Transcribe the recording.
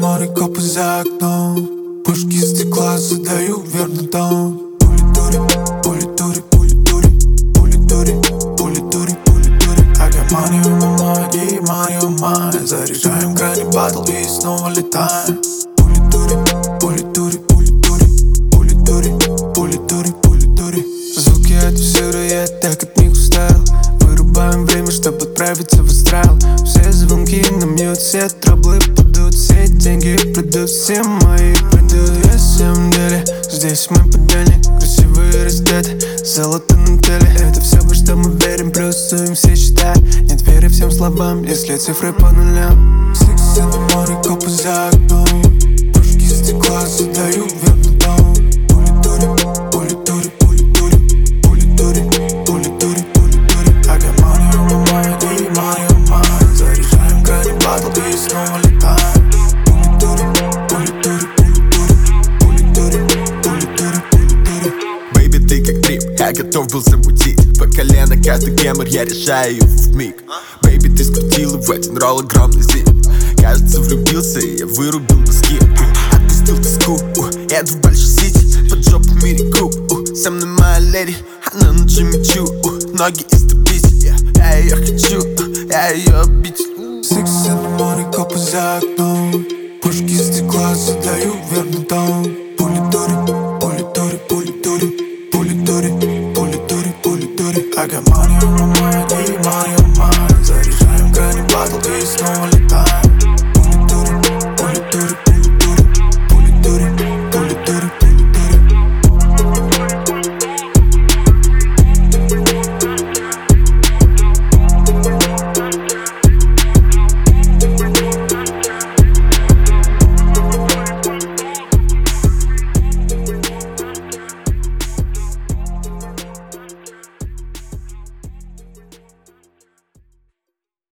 море, копы за окном. Пушки стекла задают верный тон. Пули дури, пули дури, пули дури, пули дури, пули дури, пули дури. I got money on my mind, yeah, money on mine. Заряжаем грани батл и снова летаем. Пули дури, пули дури, пули дури, пули дури, пули дури, пули дури. Звуки отовсюду, я так от них устал. Вырубаем время, чтобы отправиться в астрал. Все звонки на мьют, все траблы падут, все деньги придут, все мои придут. Я в самом деле, здесь мы подельник, красивые раздеты, золото на теле. Это все, во что мы верим, плюсуем все счета. Нет веры всем словам, если цифры по нулям. Секс на море, копы за окном. Пушки стекла задают верный тон. Пули дури, пули дури, пули дури, пули дури, пули дури, пули дури. I got money on my mind, yeah, money on mine. Заряжаем грани батл и снова летаем. Пули дури, пули дури, пули дури, пули дури, пули дури, пули дури. Бэйби, ты как трип, я готов был замутить. По колено каждый гемор, я решаю его вмиг. Бэйби, ты скрутила в один ролл огромный зип. Кажется, влюбился, и я вырубил мозги. Отпустил тоску, еду в большой сити. Под жопу в мире круг, со мной моя леди. Она на джиме чу, ноги истопить. Я ее хочу, я ее обидел. Секс на море, копы за окном. Пушки стекла задают верный тон.